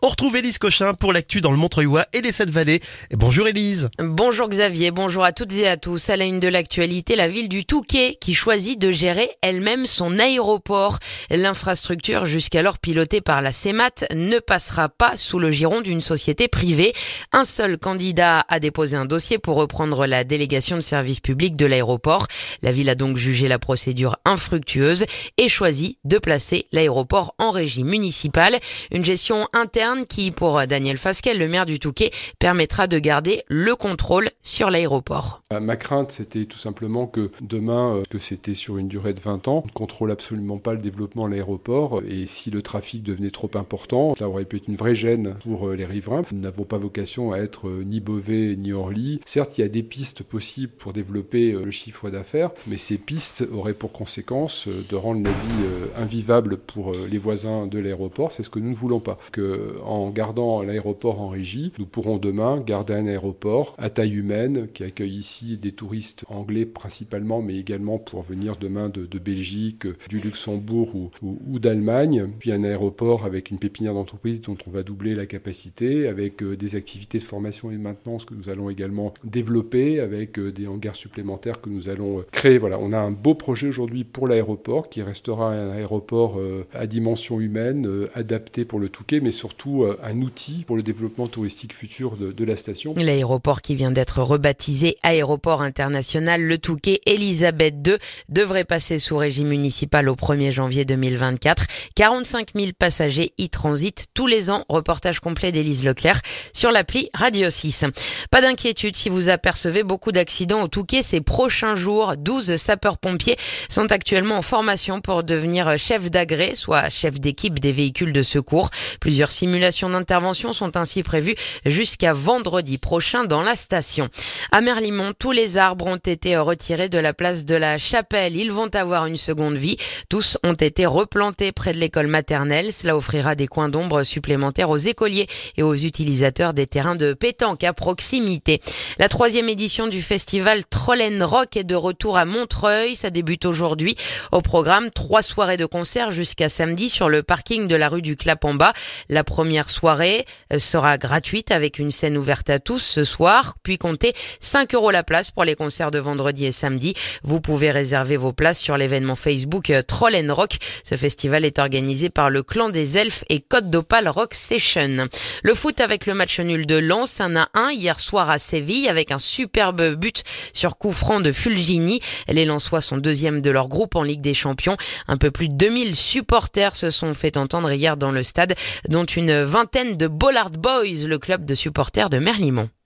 On retrouve Élise Cochin pour l'actu dans le Montreuilois et les 7 vallées. Et bonjour Élise. Bonjour Xavier, bonjour à toutes et à tous. À la une de l'actualité, la ville du Touquet qui choisit de gérer elle-même son aéroport. L'infrastructure, jusqu'alors pilotée par la CEMAT, ne passera pas sous le giron d'une société privée. Un seul candidat a déposé un dossier pour reprendre la délégation de service public de l'aéroport. La ville a donc jugé la procédure infructueuse et choisi de placer l'aéroport en régie municipale. Une gestion interne qui, pour Daniel Fasquelle, le maire du Touquet, permettra de garder le contrôle sur l'aéroport. Ma crainte, c'était tout simplement que demain, que c'était sur une durée de 20 ans, on ne contrôle absolument pas le développement de l'aéroport. Et si le trafic devenait trop important, ça aurait pu être une vraie gêne pour les riverains. Nous n'avons pas vocation à être ni Beauvais ni Orly. Certes, il y a des pistes possibles pour développer le chiffre d'affaires, mais ces pistes auraient pour conséquence de rendre la vie invivable pour les voisins de l'aéroport. C'est ce que nous ne voulons pas. En gardant l'aéroport en régie, nous pourrons demain garder un aéroport à taille humaine qui accueille ici des touristes anglais principalement, mais également pour venir demain de Belgique, du Luxembourg ou d'Allemagne. Puis un aéroport avec une pépinière d'entreprise dont on va doubler la capacité, avec des activités de formation et de maintenance que nous allons également développer, avec des hangars supplémentaires que nous allons créer. Voilà, on a un beau projet aujourd'hui pour l'aéroport qui restera un aéroport à dimension humaine, adapté pour le Touquet, mais surtout un outil pour le développement touristique futur de la station. L'aéroport qui vient d'être rebaptisé Aéroport international Le Touquet Elisabeth II devrait passer sous régie municipale au 1er janvier 2024. 45 000 passagers y transitent tous les ans. Reportage complet d'Élise Leclerc sur l'appli Radio 6. Pas d'inquiétude si vous apercevez beaucoup d'accidents au Touquet ces prochains jours. 12 sapeurs-pompiers sont actuellement en formation pour devenir chef d'agré, soit chef d'équipe des véhicules de secours. Plusieurs simulations d'intervention sont ainsi prévues jusqu'à vendredi prochain dans la station. À Merlimont, tous les arbres ont été retirés de la place de la Chapelle. Ils vont avoir une seconde vie. Tous ont été replantés près de l'école maternelle. Cela offrira des coins d'ombre supplémentaires aux écoliers et aux utilisateurs des terrains de pétanque à proximité. La 3e édition du festival Trollen Rock est de retour à Montreuil. Ça débute aujourd'hui. Au programme, 3 soirées de concert jusqu'à samedi sur le parking de la rue du Clap-en-Bas. La première soirée sera gratuite avec une scène ouverte à tous ce soir, puis comptez 5 € la place pour les concerts de vendredi et samedi. Vous pouvez réserver vos places sur l'événement Facebook Trollen Rock. Ce festival est organisé par le Clan des Elfes et Côte d'Opale Rock Session. Le foot avec le match nul de Lens 1-1 hier soir à Séville avec un superbe but sur coup franc de Fulgini. Les Lensois sont 2e de leur groupe en Ligue des Champions. Un peu plus de 2000 supporters se sont fait entendre hier dans le stade, dont une vingtaine de Bollard Boys, le club de supporters de Merlimont.